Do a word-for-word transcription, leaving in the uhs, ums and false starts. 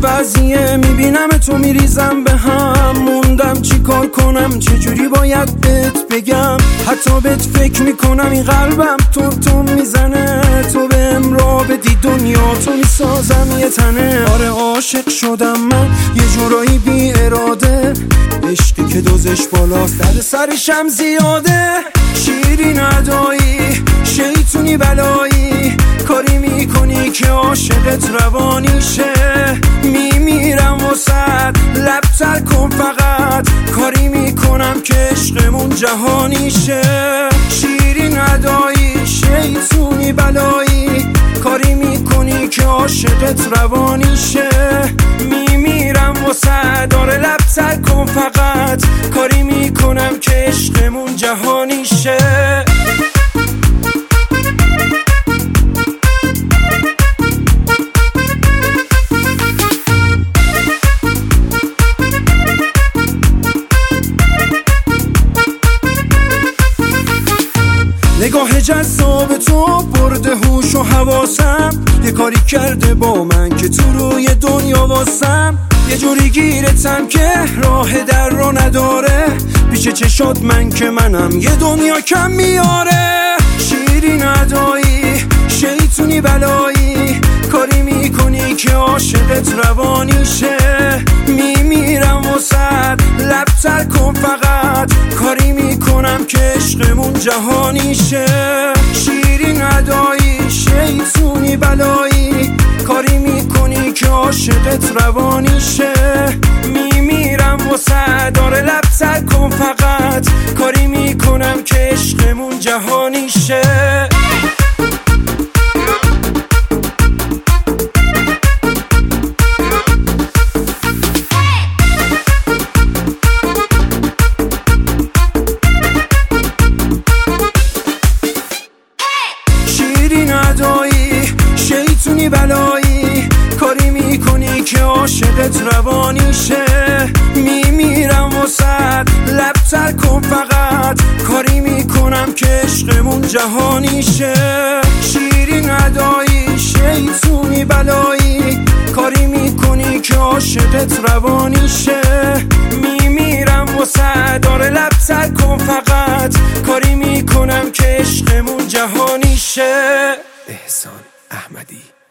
بعضیه میبینم تو میریزم به هم، موندم چی کار کنم، چجوری باید بهت بگم. حتی بهت فکر میکنم این قلبم تو تو میزنه، تو بهم راه بدی دنیا تو میسازم یه تنه. آره عاشق شدم من یه جورایی بی اراده، عشقی که دوزش بالاست در سرشم زیاده. شیرین ادایی شیطونی بلایی، کاری میکنی که عاشقت روانی شه. میمیرم واسد لب تر کن فقط، کاری میکنم که عشقمون جهانی شه. شیرین ادایی شیطونی بلایی، کاری میکنی که عاشقت روانی شه. میمیرم واسد داره لب تر کن فقط، کاری میکنم که عشقمون جهانی شه. نگاه جذاب تو برده هوش و حواسم، یه کاری کرده با من که تو روی دنیا واسم. یه جوری گیرتم که راه در رو نداره، پیش چشات من که منم یه دنیا کم میاره. شیرین ادایی شیطونی بلایی، کاری میکنی که عاشقت روانی شه. میمیرم واسد لب تر کن فقط، کاری میکنم که عشقمون جهانی شه. شیرین ادایی شیطونی بلایی، کاری میکنی که عاشقت روانی شه. میمیرم واسد داره لب تر کن فقط، کاری میکنم که عشقمون جهانی شه. شیطونی بلایی، کاری میکنی که عاشقت روانی شه. میمیرم واسد لب تر کن فقط، کاری میکنم که عشقمون جهانی شه. شیرین ادایی شیطونی بلایی، کاری میکنی که عاشقت روانی شه. میمیرم واسد داره لب تر کن فقط، کاری میکنم که عشقمون جهانی شه. احسان احمدی.